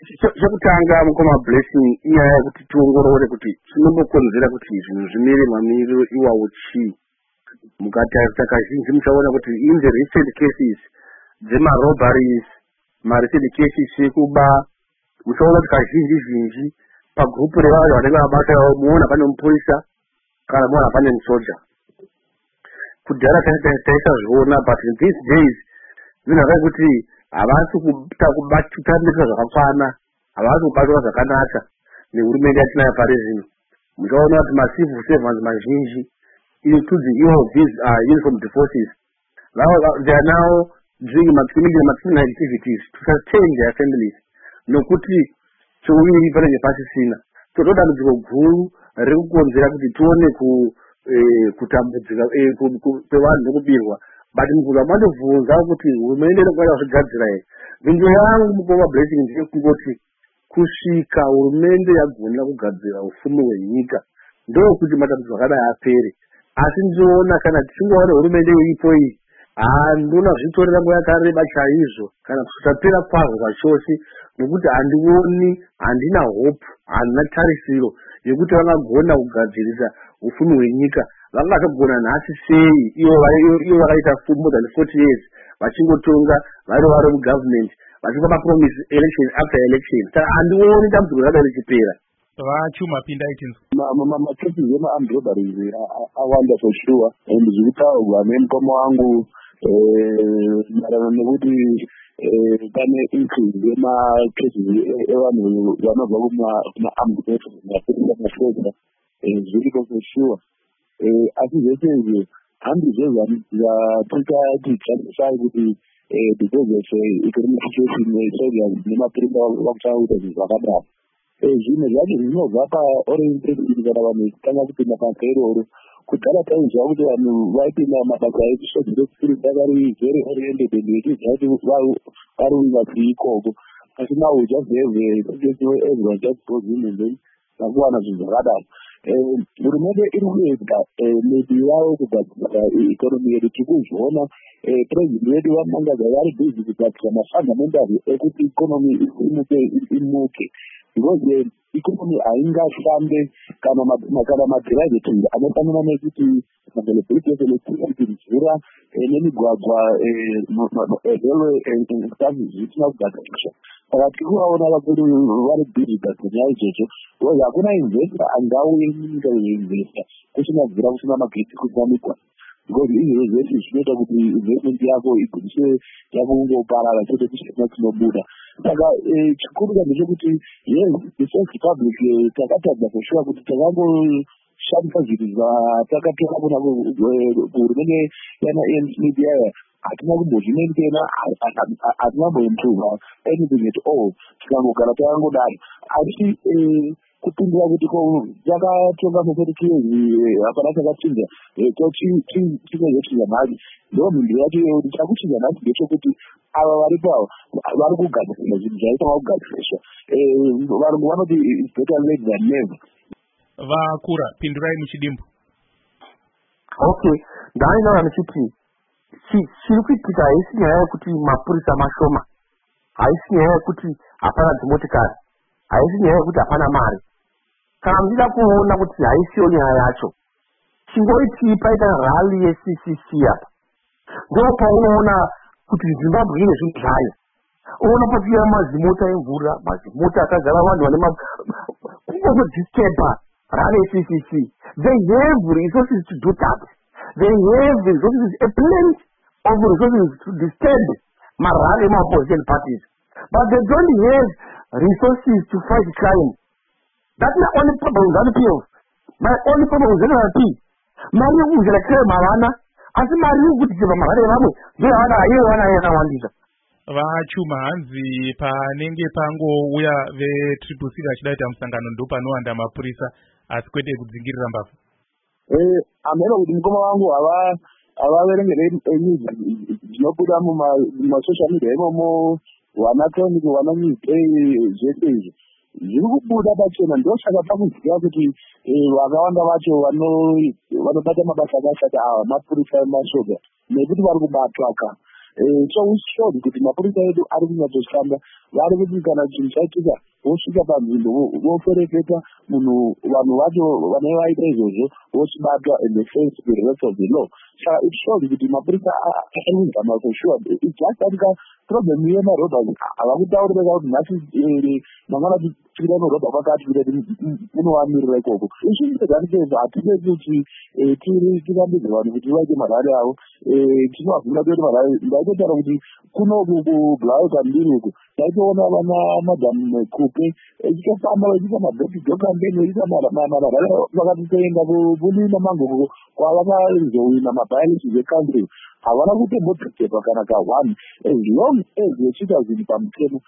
chekutanga mukoma blessing inyaya yekuti tiongorore kuti chinombokonzera kuti zvinhu zvimire mamiriro iwawo chii. Mukatarisa kazhinji muchaona kuti in the recent cases dzemarobberies, marecent cases ekuba, muchaona kuti kazhinji pagrupu revanhu vanenge vabata muona pane mupurisa kana muona pane musoja. Kudhara taisazviona, but in these days zvinhu kuti havasi kutambisa zvakakwana, havasi kubatwa zvakanaka nehurumende yatinayo pari zvino. Muchaona kuti macivil servants mazhinji, including all of these uniformed forces, they are now doing criminal activities to sustain their families. Nokuti chouviri panenge pasisina. Toda dambudziko guru riri kukonzera kuti tione kutambudzika kwevanhu nekubirwa. But mukuzva mandobvunza kuti hurumende inokwanisa kuzvigadzira here. Nzvimbo yangu mukoma blessing ndeyekungoti kusvika hurumende yagona kugadzira ufumi hwenyika ndokuti matambudziko akadai apere. Asi ndinoona kana tichingoona hurumende iripo iyi, ndinoona zvitorera nguva yakareba chaizvo kana kusapera kwazvo zvachose, nokuti handina hope, handina tarisiro yekuti vangagona kugadzirisa ufumi hwenyika. Vangazogona nhasi sei ivo vakaita more than 40 years vachingotonga vari mugovernment vachingoma promise election after election. Saka handioni dambudziko rakadai richipera. Vachuma pinda itinzo macases ema-armed robberies awanda for sure, and zviritaurwa nemukoma wangu maererano nekuti pane increase yemacases evanhu vanobva kuma-armed forces masoja zviriko for sure. Asi zvese izvi handizvo zvatingati zvatisai kuti because of economic situation soldiers nemapurisa vakutanga kuita zvinhu zvakadaro. Zvimwe zvacho zvinobva paorientation kana vanhu kutanga kupinda basa iroro. Kudhara taizwa kuti vanhu vaipinda mabasa ekusociety vari very oriented and vechiziva kuti vari wingati ikoko. Asi now we just have a situation where everyone just goes in and then vakuwana zvinhu zvakadaro. Hurumende iri kuedza maybe yavo kugadzira ikonomi yedu. Tikuzviona president wedu vamangaza vari busy kugadzira mafundamental ekuti ikonomi imuke. Because ikonomi haingafambe kana madhiraivheti anofanira nekuti magalebhiriti mvura nemigwagwa zvisina kugadziriswa. Saka tiri kuvaona vakuru vari busy kugadzira izvozvo. Because hakuna investor angauye munyika yeinvesta kusina mvura, kusina magetsi, kusina migwagwa. Because izvozvo zvese zvinoita kuti investment yako igumise yakungoparara chote kusina chinobuda. Saka chikuru ndechekuti yes, the First Republic takatadza kushuwa kuti takangoshandisa zvinhu zvatakatora kuna hurumende yana-ANC yaya. Hatina kumbozvimentena, hatina kumboimprova anything at all. Tikangogara takangodaro. Asi kupindira kuti takatonga mufetikiezi hapana takachinja chinezochinja nhasi. Ndo mhinduro yacho chakuchinja nhasi ndechekuti ava varipo ava vari kugadzirisa zvinhu zvaitanga kugadziriswa. Varungu vanoti it's better late than never. Vakura pindurai muchidimbu. Okay, ndainoona ndichiti chiri kuitika haisi nyaya yekuti mapurisa mashoma, haisi nyaya yekuti hapana dzimotikari, haisi nyaya yekuti hapana mari. Kana muchida kuona kuti haisiyo nyaya yacho, chingoiti paita rally yeCCC apa, ndopaunoona kuti Zimbabwe ine zvinhu zvayo. Unoona pachiya mazimota emvura, mazimota akagara vanhu vane kungozodzistemba rally yeCCC. They have resources to do that. They have resources, a plenty of resources to disturb rally opposition parties. But they don't have resources to fight crime. That's the only problem with NPO. My only problem with NLP. Mari yekuzvira crime havana, asi mari yekudziva mahare vamwe ndoyavana ayewana yakawandisa. Vachuma hanzi panenge pangouya veTCC vachidaita musangano ndo panowanda mapurisa asi kwete kudzingirira mbavha. Ameno kuti mukoma wangu havaverengere news dzinobuda mumasocial media imomo, wanatoniki, wananyuzi zvese izvi zviri kubuda pachena. Ndosaka pakuziva kuti vakawanda vacho vanobata mabasa akashata ava mapurisa emashoga nekuti vari kubatwa ka. so usishoni kuti mapurisa edu ari kunyatsoshanda, vari kuti kana chinhu chaitika vosvika panzvimbo vofereketa munhu, vanhu vacho vanenge vaita izvozvo vochibatwa and they face the rest of the law. Saka it shows kuti mapurisa ari kuzama for sure. It's just that problem yemarobha havakutaurira kuti nhasi mangwana tichira norobha pakati kuti munovamirira ikoko. Ishinzezanikezo hatide kuti tirambidze vanhu kuti vaite marari avo. Tinovabvunza kuti marari ndaitotaura kuti kuno kubulayo kambiri uku taitoona vana madhamu kupe echitofamba vechiita madhokidzo campaign vechiita marari vakati toenda kulima mango kwavakazowina mabialections ecountry havana kutombotetepa kana ka1 as long as vechiita zvinhu pamutemo.